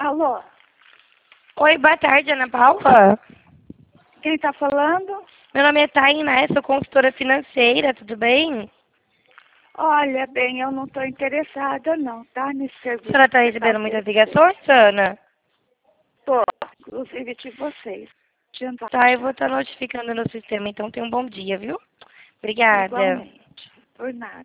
Alô? Oi, boa tarde, Ana Paula. Quem tá falando? Meu nome é Tainá, sou consultora financeira, tudo bem? Olha, bem, eu não tô interessada não, tá? Nesse A serviço senhora está que você tá recebendo muitas oferecendo. ligações, Ana? Tô, inclusive de vocês. Tá, eu vou estar notificando no sistema, então tenha um bom dia, viu? Obrigada. Igualmente. Por nada.